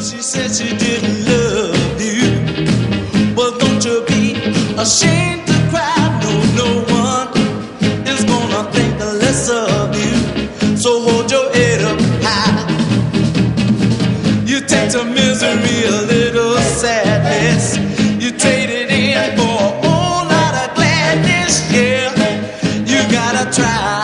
she said she didn't love you. Well, don't you be ashamed to cry. No, no one is gonna think the less of you. So hold your head up high. You take some misery, a little sadness. You trade it in for a whole lot of gladness. Yeah, you gotta try.